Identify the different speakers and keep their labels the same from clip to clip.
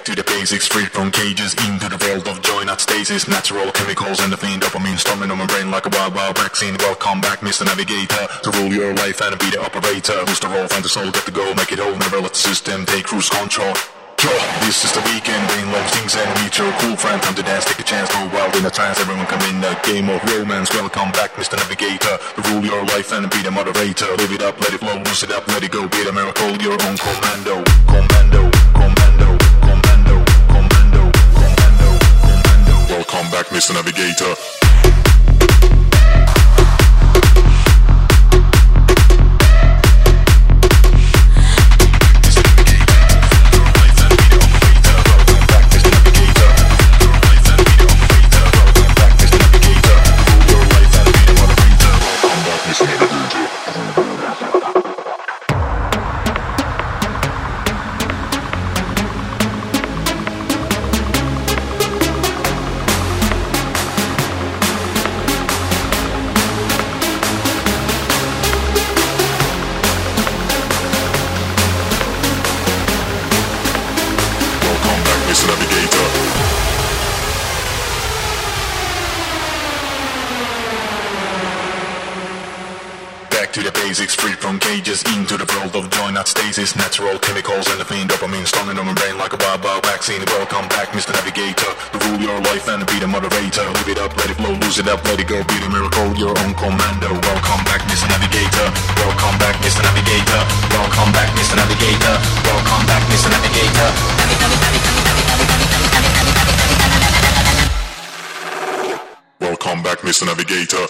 Speaker 1: to the basics, free from cages, into the world of joy, not stasis. Natural chemicals and the fiend dopamine storming on my brain like a wild, wild vaccine. Welcome back, Mr. Navigator, to rule your life and be the operator. Who's the role, find the soul, get the goal, make it whole, never let the system take cruise control. This is the weekend, brain loves things and meet your cool friend. Time to dance, take a chance, go wild in a trance. Everyone come in a game of romance. Welcome back, Mr. Navigator, to rule your life and be the moderator. Live it up, let it flow, lose it up, let it go. Be the miracle, your own commando. Commando, commando, commando, commando, commando, commando. Welcome back, Mr. Navigator. To the basics, free from cages, into the world of joy, not stasis. Natural chemicals and the fiend dopamine storming on my brain like a wild, wild vaccine. Welcome back, Mr. Navigator, to rule your life and be the moderator. Live it up, let it flow, lose it up, let it go. Be the miracle, your own commando. Welcome back, Mr. Navigator. Welcome back, Mr. Navigator. Welcome back, Mr. Navigator. Welcome back, Mr. Navigator. Welcome back, Mr. Navigator.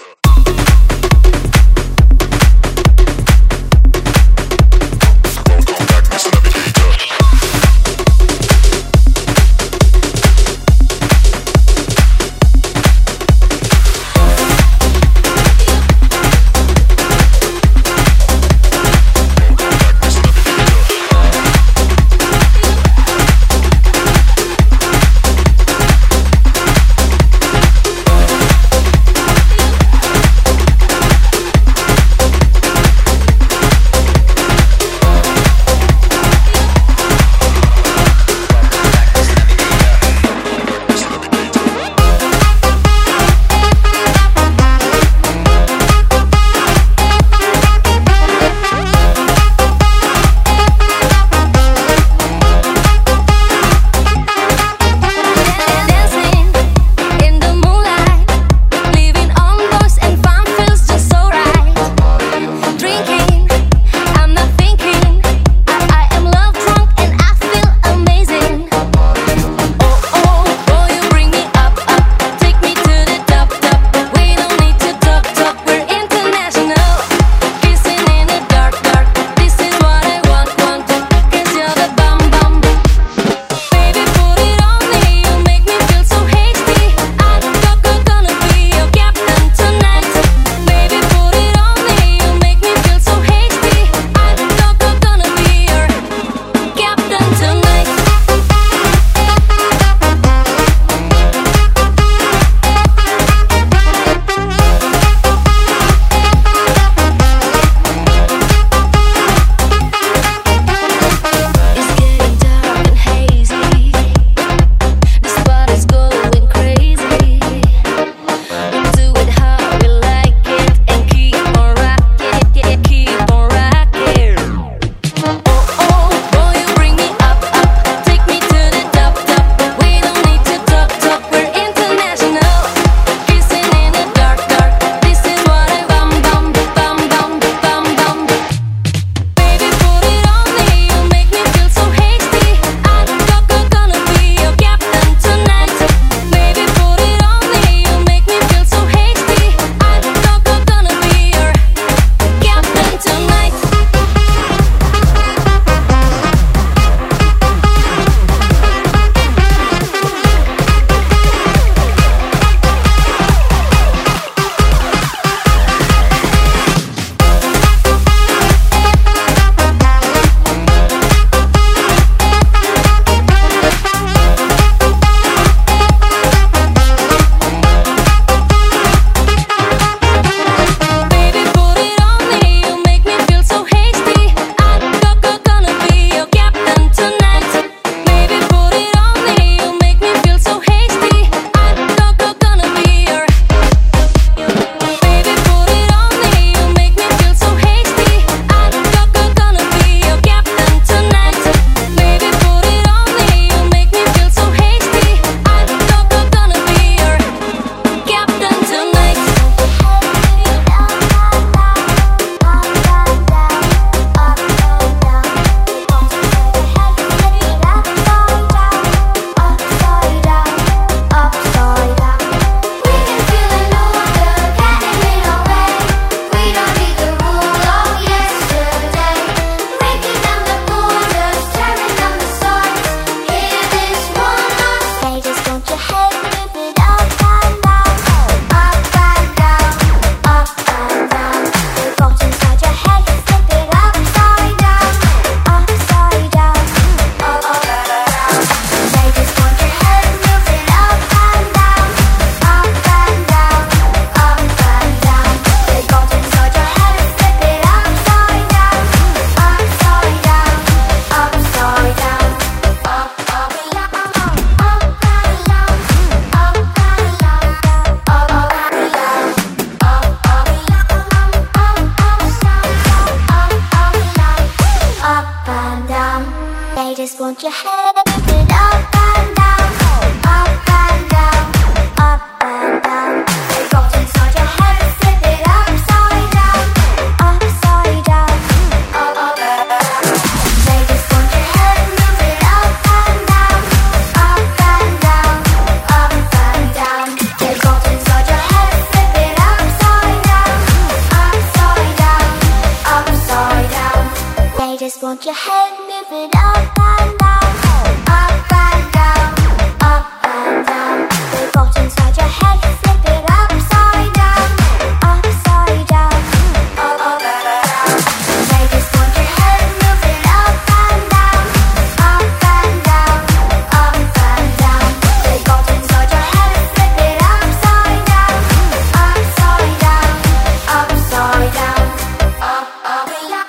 Speaker 2: want your head moving up and down, up and down, up and down. They got inside your head, flip it upside down, upside down, up and down. They just want your head moving up and down, up and down, up and down. They got inside your head, flip it upside down, upside down, upside down. They just want your head moving up and down, up and down, up and down. They got inside your head, flip it upside down, upside down, up and down. They just want your head moving up and down, up and down, up and down. They got inside your head, flip it upside down, upside down, upside down, up and down.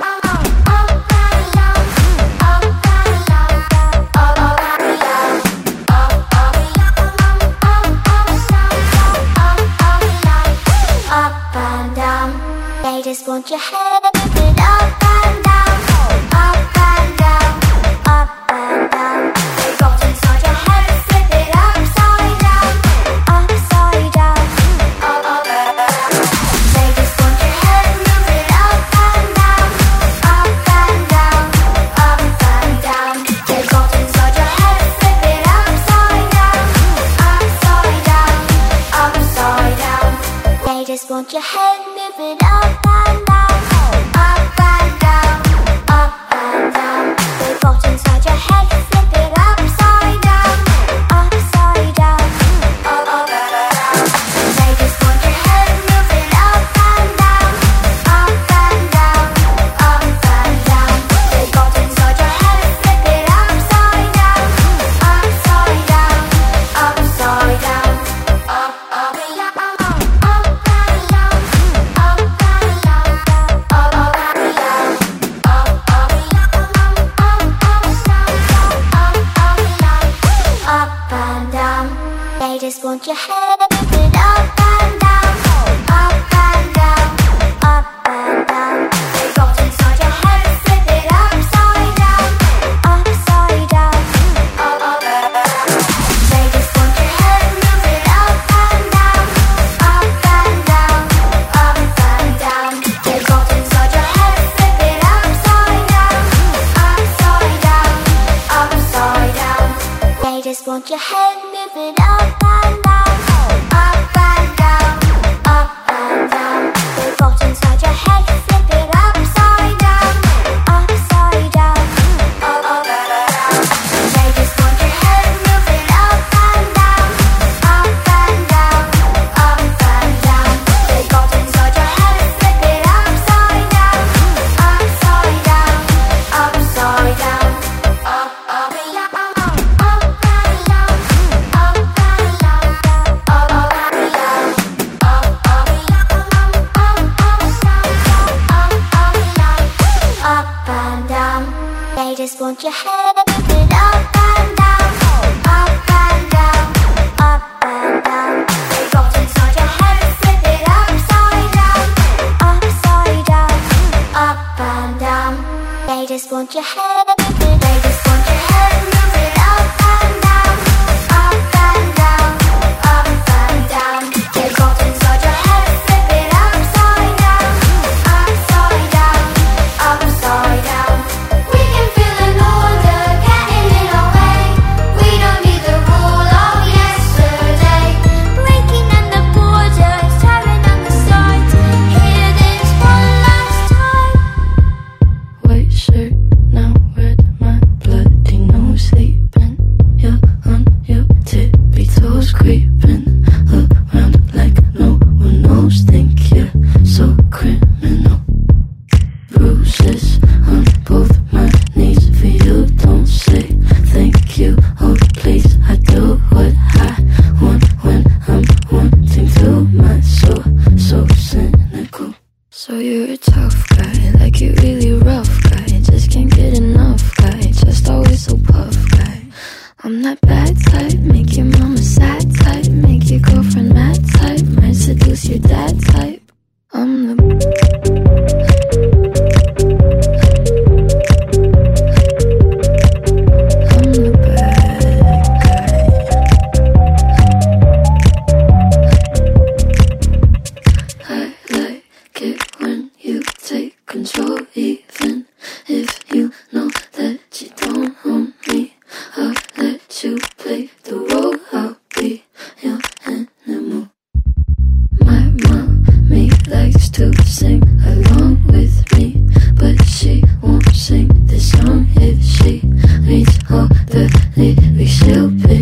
Speaker 2: Up and down, they just want your head moving up and down, up and down, up and down. They got inside your head, flip it upside down, upside down, up and down. They just want your head moving up and down, up and down, up and down. They got inside your head, flip it upside down, upside down, upside down. They just want your head moving up and down, up and down, up and down. They got inside your head, flip it upside down, upside down, up and down. They just want your head moving up and down, up and down, up and down. They got inside your head, flip it upside down, upside down, upside down, up and down. Up and down, they just want your head moving up and down, up and down, up and down. They got inside your head, flip it upside down, upside down, up and down. They just want your head moving up and down, up and down, up and down. They got inside your head, flip it upside down, upside down, upside down. They just want your head moving up and down, up and down, up and down. They got inside your head, flip it upside down, upside down, up and down. They just want your head moving up and down, up and down, up and down. They got inside your head, flip it upside down, upside down, upside down, up and down. Up and down, they just want your head moving up and down, up and down, up and down. They got inside your head, flip it upside down, upside down, up and down. They just want your head moving, they just want your head moving up and down, up and down, up and down. They got inside your head, flip it upside down, upside down, upside down. We can feel an order getting in our way. We don't need the rule of yesterday. Breaking down the borders, tearing down the sides. Hear this one last time.
Speaker 3: White shirt, now red, my bloody nose sleeping. You're on your tippy toes, creeping around like no one knows. Think you're so criminal. Bruises on both my knees for you. Don't say thank you, oh please. I do what I want when I'm wanting to. My soul, so cynical. So you're a tough guy, like you're really rough guy. Just can't get enough guy, just always so puff guy. I'm that bad type, make your mama sad type, make your girlfriend mad type, might seduce your dad type. I'm the to play the role. I'll be your animal. My mommy likes to sing along with me, but she won't sing this song if she reads all the lyrics. She'll be